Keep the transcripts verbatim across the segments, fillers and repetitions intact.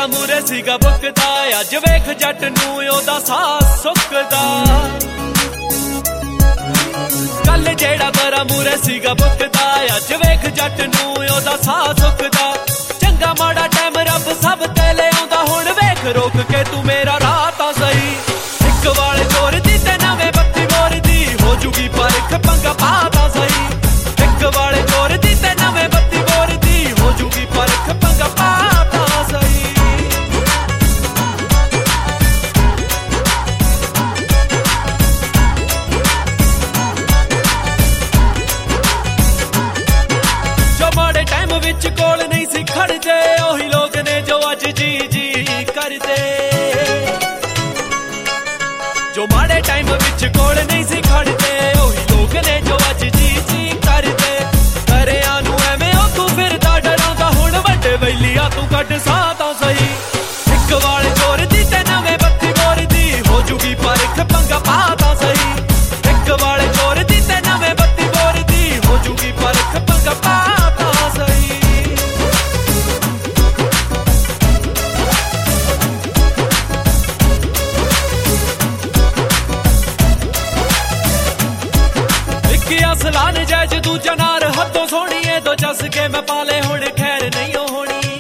ਚੰਗਾ ਮੂਰੇ ਸੀਗਾ ਬੁੱਕਦਾ, ਅੱਜ ਵੇਖ ਜੱਟ ਨੂੰ ਉਹਦਾ ਸਾਹ ਸੁੱਕਦਾ। ਕੱਲ ਜਿਹੜਾ ਤੇਰਾ ਮੂਰੇ ਸੀਗਾ ਬੁੱਕਦਾ, ਅੱਜ ਵੇਖ ਜੱਟ ਨੂੰ ਉਹਦਾ ਸਾਹ ਸੁੱਕਦਾ। ਚੰਗਾ ਮਾੜਾ ਟਾਈਮ ਰੱਬ ਸਭ ਤੇ ਲਿਆਉਂਦਾ, ਹੁਣ ਵੇਖ ਰੋਕ ਕੇ ਤੂੰ ਮੇਰਾ ਰਾਹ ਤਾਂ ਸਹੀ। ਇੱਕ ਵਾਲੇ ਚੋਰ ਦੀ ਤੇ ਨਵੇਂ ਬੱਤੀ ਬੋਰ ਦੀ ਹੋ ਜੂਗੀ ਪਰਖ, ਪੰਗਾ ਪਾ ਤਾਂ ਸਹੀ। ਇੱਕ ਵਾਲੇ ਚੋਰ ਦੀ ਤੇ ਨਵੇਂ ਬੱਤੀ ਬੋਰ ਦੀ ਹੋ ਜੂਗੀ ਪਰਖ, ਪੰਗਾ ਪਾ ਤਾਂ ਸਹੀ। ਜੋ ਮਾੜੇ ਟਾਈਮ ਵਿੱਚ ਕੋਲ ਨਹੀਂ ਸੀ ਖੜਦੇ, ਉਹੀ ਲੋਕ ਨੇ ਜੋ ਅੱਜ ਜੀ ਜੀ ਕਰਦੇ। ਜੋ ਮਾੜੇ ਟਾਈਮ ਵਿੱਚ ਕੋਲ ਨਹੀਂ ਸੀ ਖੜਦੇ, ਉਹੀ ਲੋਕ ਨੇ ਜੋ ਅੱਜ ਜੀ ਜੀ ਕਰਦੇ। ਘਰਿਆਂ ਨੂੰ ਐਵੇਂ ਉਹ ਤੂੰ ਫਿਰਦਾ ਡਰਾਉਂਦਾ, ਹੁਣ ਵੱਡੇ ਵੈਲੀਆ ਤੂੰ ਕੱਢ ਸਾਹ ਤਾਂ ਸਹੀ। ਇੱਕ ਵਾਲੇ ਚੋਰ ਦੀ ਤੇ ਨਵੇਂ ਬੱਤੀ ਬੋਰ ਦੀ ਹੋ ਜੂਗੀ ਪਰਖ, ਪੰਗਾ ਪਾ ਤਾਂ ਸਹੀ। ਇੱਕ ਵਾਲੇ ਚੋਰ ਦੀ ਤੇ ਨਵੇਂ ਬੱਤੀ ਬੋਰ ਦੀ ਹੋ ਜੂਗੀ ਪਰਖ, ਪੰਗਾ ਪਾ ਤਾਂ ਸਹੀ। ਅਸਲਾ ਨਜਾਇਜ਼ ਦੂਜਾ ਨਾਰ ਹੱਥੋਂ ਸੋਹਣੀਏ, ਦੋ ਚੱਸ ਕੇ ਮੈਂ ਪਾਲੇ ਹੁਣ ਖੈਰ ਨਹੀਂ ਹੋਣੀ।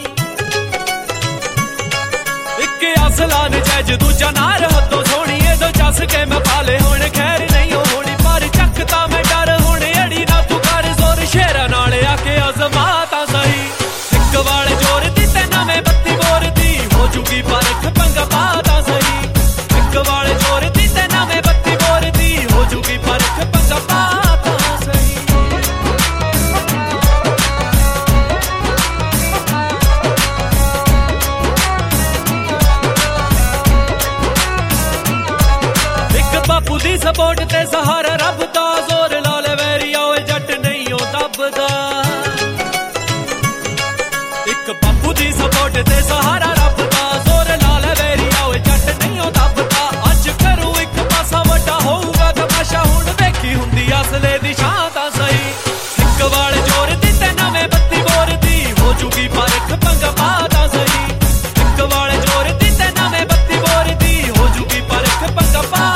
ਇੱਕ ਅਸਲਾ ਨਜਾਇਜ਼ ਦੂਜਾ ਨਾਰ ਹੱਥੋਂ ਸੋਹਣੀਏ, ਦੋ ਚੱਸ ਕੇ ਮੈਂ ਪਾਲੇ ਹੁਣ ਖੈਰ ਨਹੀਂ ਹੋਣੀ। ਪਰ ਚੱਕ ਤਾਂ ਮੈਂ ਡਰ ਹੁਣ ਅੜੀ ਨਾ ਤੂੰ ਕਰ ਜ਼ੋਰ, ਸ਼ੇਰਾਂ ਨਾਲ ਆ ਕੇ ਅਜ਼ਮਾ ਤਾਂ ਸਹੀ। ਇੱਕ ਵਾਲੇ ਚੋਰ ਦੀ ਤੇ ਨਵੇਂ ਬੱਤੀ ਬੋਰ ਦੀ ਹੋ ਜੂਗੀ ਪਰਖ, ਪੰਗਾ ਪਾ ਤਾਂ ਸਹੀ। ਇੱਕ ਵਾਲੇ ਚੋਰ ਦੀ ਤੇ ਨਵੇਂ ਬੱਤੀ ਬੋਰ ਦੀ ਹੋ ਜੂਗੀ ਪਰਖ, ਪੰਗਾ ਪਾ ਬਾਪੂ ਦੀ ਸਪੋਰਟ ਤੇ ਸਹਾਰਾ ਰੱਬ ਦਾ, ਜ਼ੋਰ ਲਾ ਲੈ ਵੈਰੀਆ ਓਏ ਜੱਟ ਨਹੀਂ ਉਹ ਦੱਬਦਾ। ਇੱਕ ਬਾਪੂ ਦੀ ਸਪੋਰਟ ਤੇ ਸਹਾਰਾ ਰੱਬ ਦਾ, ਜ਼ੋਰ ਲਾ ਲੈ ਵੈਰੀਆ ਓਏ ਜੱਟ ਨਹੀਂ ਉਹ ਦੱਬਦਾ। ਅੱਜ ਕਰੂ ਇੱਕ ਪਾਸਾ ਵੱਡਾ ਹੋਊਗਾ ਤਮਾਸ਼ਾ, ਹੁਣ ਵੇਖੀ ਹੁੰਦੀ ਅਸਲੇ ਦੀ ਛਾਂ ਤਾਂ ਸਹੀ। ਇੱਕ ਵਾਲੇ ਚੋਰ ਦੀ ਤੇ ਨਵੇਂ ਬੱਤੀ ਬੋਰ ਦੀ ਹੋ ਜੂਗੀ ਪਰਖ, ਪੰਗਾ ਪਾ ਤਾਂ ਸਹੀ। ਇੱਕ ਵਾਲੇ ਚੋਰ ਦੀ ਤੇ ਨਵੇਂ ਬੱਤੀ ਬੋਰ ਦੀ ਹੋ ਜੂਗੀ ਪਰਖ, ਪੰਗਾ ਪਾ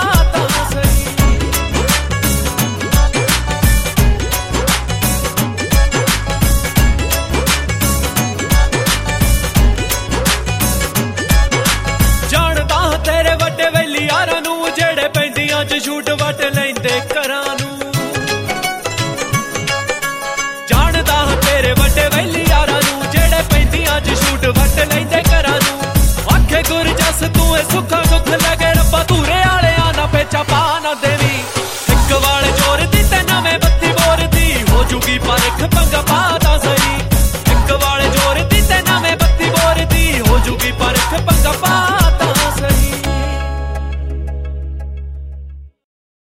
ਝੂਠ ਵੱਟ ਲੈਂਦੇ ਘਰਾਂ ਨੂੰ। ਜਾਣਦਾ ਹਾਂ ਤੇਰੇ ਵੱਡੇ ਵੈਲੀ ਯਾਰਾਂ ਨੂੰ, ਜਿਹੜੇ ਪੈਂਦੀਆਂ ਚ ਝੂਠ ਵੱਟ ਲੈਂਦੇ ਘਰਾਂ ਨੂੰ। ਆਖੇ ਗੁਰਜਸ ਤੂੰ ਇਹ ਸੁੱਖਾ ਦੁੱਖ ਲੱਗੇ, ਰੱਬਾ ਧੂਰੇ ਵਾਲਿਆਂ ਨਾ ਪੇਚਾ ਪਾ ਨਾ ਦੇਵੀਂ। ਇੱਕ ਵਾਲੇ ਚੋਰ ਦੀ ਤੇ ਨਵੇਂ ਬੱਤੀ ਬੋਰ ਦੀ ਹੋ ਜੂਗੀ ਪਰਖ, ਪੰਗਾ ਪਾ